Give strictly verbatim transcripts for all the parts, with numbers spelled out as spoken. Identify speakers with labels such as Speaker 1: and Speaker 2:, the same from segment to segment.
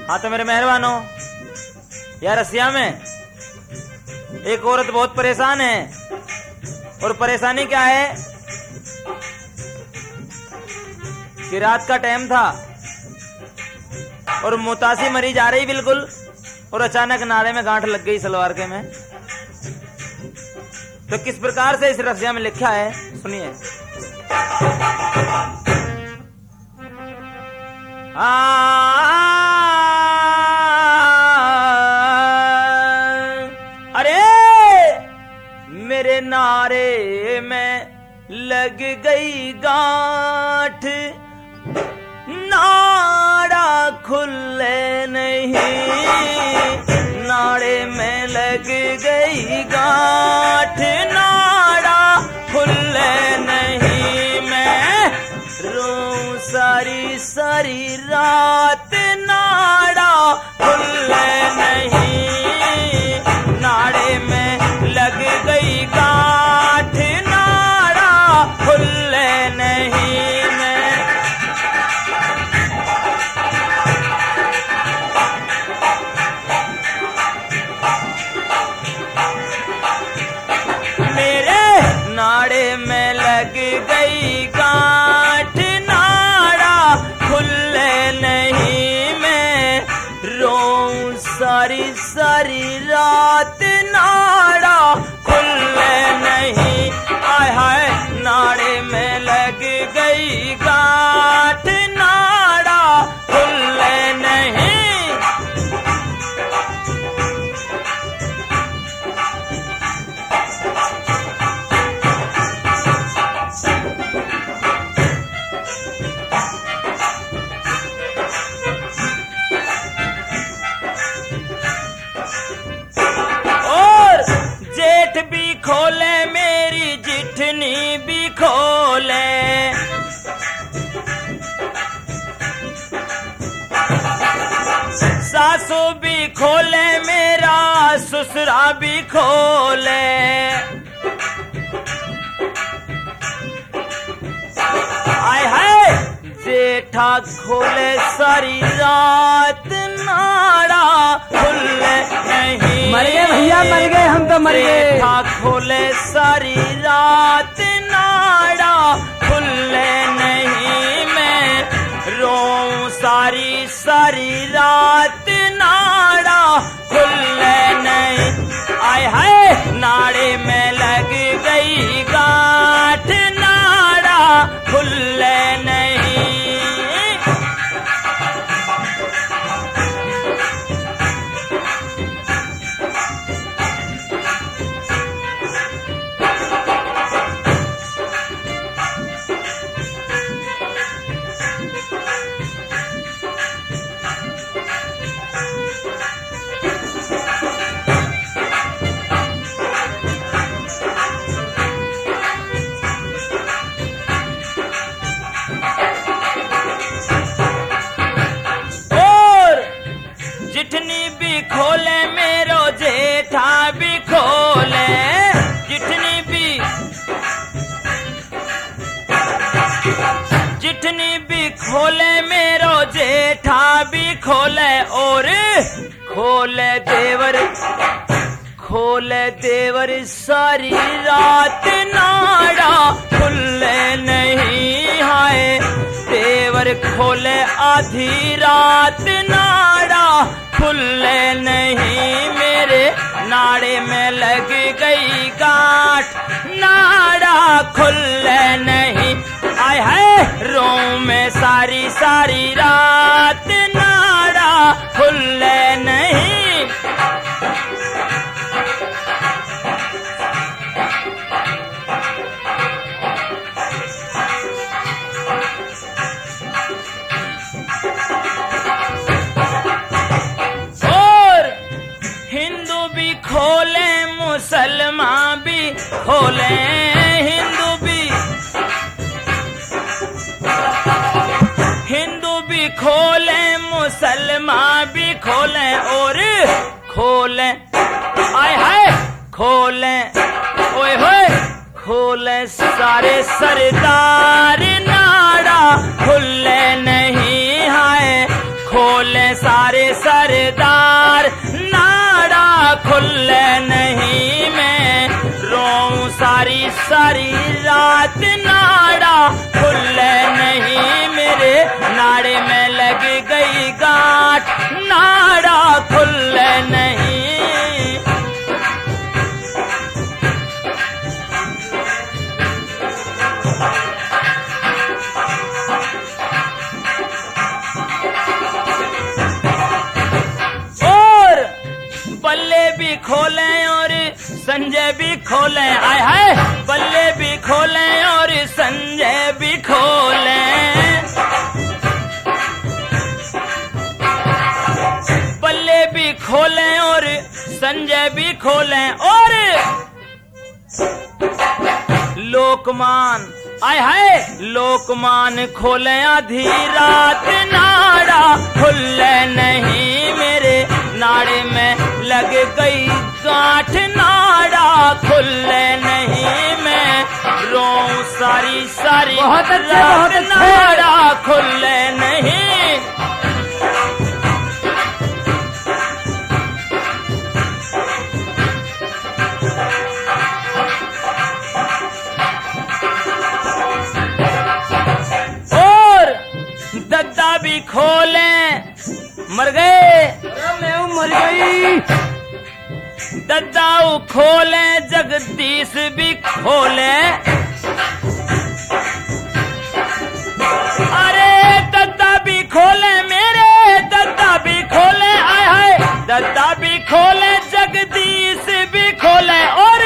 Speaker 1: हाँ तो मेरे मेहरबानों, यार रसिया में एक औरत बहुत परेशान है। और परेशानी क्या है कि रात का टाइम था और मुतासी मरी जा रही बिल्कुल, और अचानक नाड़े में गांठ लग गई सलवार के में। तो किस प्रकार से इस रसिया में लिखा है सुनिए। अरे मेरे नारे में लग गई गांठ, नाड़ा खुले नहीं, नाड़े में लग गई गांठ, नाड़ा खुले नहीं। मैं रोऊं सारी सारी रात, नाड़ा खुले नहीं, नाड़े में लग गई गांठ, नाड़ा खुले नहीं। मैं मेरे नाड़े में लग गई गांठ, नाड़ा खुले नहीं। मैं रोऊं सारी सारी रात, नाड़ा खुले नहीं। आय हाय नाड़े में लग गई गांठ, नाड़ा खुले नहीं। और जेठ भी खोले मेरी जिठनी भी खोले, सासू भी खोले मेरा ससुरा भी खोले। आय हाय जेठा खोले सारी रात, नाड़ा खुले नहीं।
Speaker 2: मर गए भैया, मर गए हम तो मर गए।
Speaker 1: जेठा खोले सारी रात, नाड़ा खुले नहीं। मैं रोऊं सारी सारी रात, नाड़ा खुले नहीं। आय हाय नाड़े में लग गई गांठ, नाड़ा खुले नहीं। जिठनी भी खोले मेरो जेठा भी खोले, जिठनी भी जिठनी भी खोले मेरो जेठा भी खोले। और खोले देवर खोले देवर सारी रात, नाड़ा खुले नहीं। हाय देवर खोले आधी रात, नाड़ा खुले नहीं। मेरे नाड़े में लग गई गांठ, नाड़ा खुले नहीं। आय हाय रोऊं मैं सारी सारी रात, नाड़ा खुले नहीं। खोले मुसलमान भी खोले, हिंदू भी हिंदू भी खोले, मुसलमान भी खोले। और खोले आय हाय खोले ओए होए खोले सारे सरदार, नाड़ा खुले नहीं। हाय खोले सारे सरदार, नाड़ा खुले नहीं मैं रोऊं सारी सारी रात, नाड़ा खुले नहीं मेरे नाड़े में लग गई गांठ, नाड़ा खुले नहीं। बल्ले भी खोले और संजय भी खोले, आय हाय बल्ले भी खोले और संजय भी खोले, बल्ले भी खोले और संजय भी खोले और लोकमान, आय हाय लोकमान खोले आधी रात, नाड़ा खुले नहीं मेरे नाड़े में लग गई गांठ, नाड़ा खुले नहीं मैं रोऊं सारी सारी
Speaker 2: बहुत अच्छे,
Speaker 1: रात,
Speaker 2: बहुत अच्छे।
Speaker 1: नाड़ा खुले नहीं। और दद्दा भी खोले, मर गए,
Speaker 2: मैं मर गई।
Speaker 1: दद्दाऊ खोले जगदीश भी खोले, अरे दद्दा भी खोले मेरे दद्दा भी खोले, आय हाय दद्दा भी खोले जगदीश भी खोले और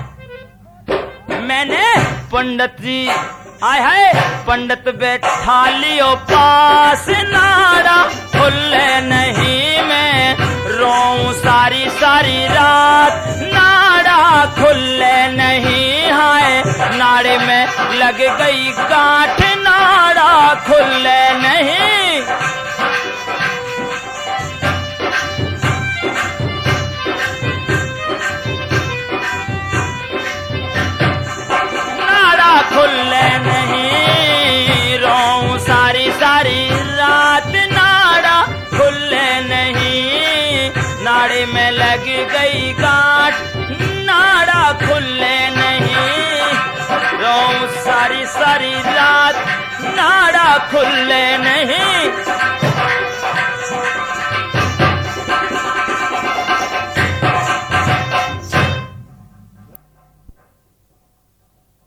Speaker 1: मैंने पंडित जी, आय हाय पंडित बैठा लियो पास, नाड़ा खुले नहीं मैं रोऊं सारी सारी रात, नाड़ा खुले नहीं हाय नाड़े में लग गई गांठ, नाड़ा खुले नहीं। नाड़ा खुले नहीं रोऊं सारी सारी रात, नाड़ा खुले नहीं नाड़े में लग गई गांठ, नाड़ा खुले नहीं रोऊं सारी सारी रात, नाड़ा खुले नहीं।